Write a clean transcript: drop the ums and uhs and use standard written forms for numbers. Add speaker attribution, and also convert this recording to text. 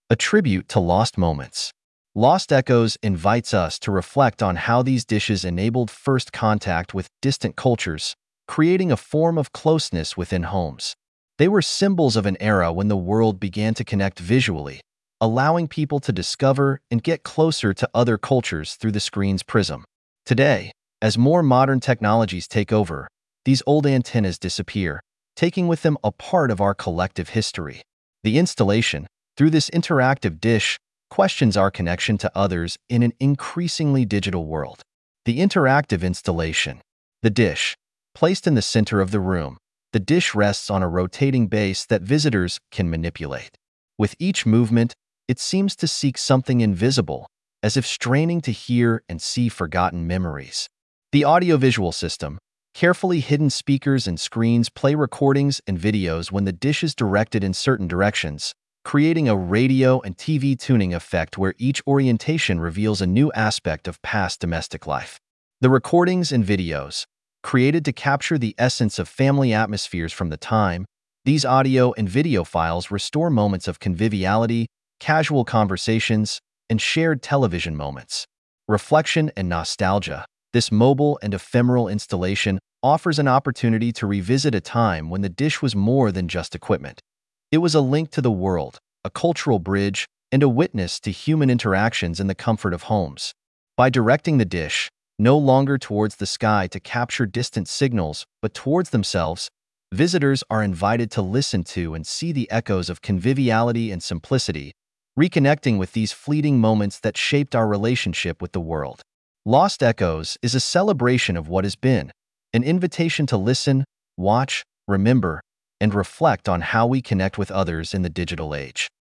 Speaker 1: A tribute to lost moments. Lost Echoes invites us to reflect on how these dishes enabled first contact with distant cultures, creating a form of closeness within homes. They were symbols of an era when the world began to connect visually, allowing people to discover and get closer to other cultures through the screen's prism. Today, as more modern technologies take over, these old antennas disappear, taking with them a part of our collective history. The installation, through this interactive dish, questions our connection to others in an increasingly digital world. The interactive installation. The dish. Placed in the center of the room, the dish rests on a rotating base that visitors can manipulate. With each movement, it seems to seek something invisible, as if straining to hear and see forgotten memories. The audiovisual system. Carefully hidden speakers and screens play recordings and videos when the dish is directed in certain directions, creating a radio and TV tuning effect where each orientation reveals a new aspect of past domestic life. The recordings and videos. Created to capture the essence of family atmospheres from the time, these audio and video files restore moments of conviviality, casual conversations, and shared television moments. Reflection and nostalgia. This mobile and ephemeral installation offers an opportunity to revisit a time when the dish was more than just equipment. It was a link to the world, a cultural bridge, and a witness to human interactions in the comfort of homes. By directing the dish, no longer towards the sky to capture distant signals, but towards themselves, visitors are invited to listen to and see the echoes of conviviality and simplicity, reconnecting with these fleeting moments that shaped our relationship with the world. Lost Echoes is a celebration of what has been, an invitation to listen, watch, remember, and reflect on how we connect with others in the digital age.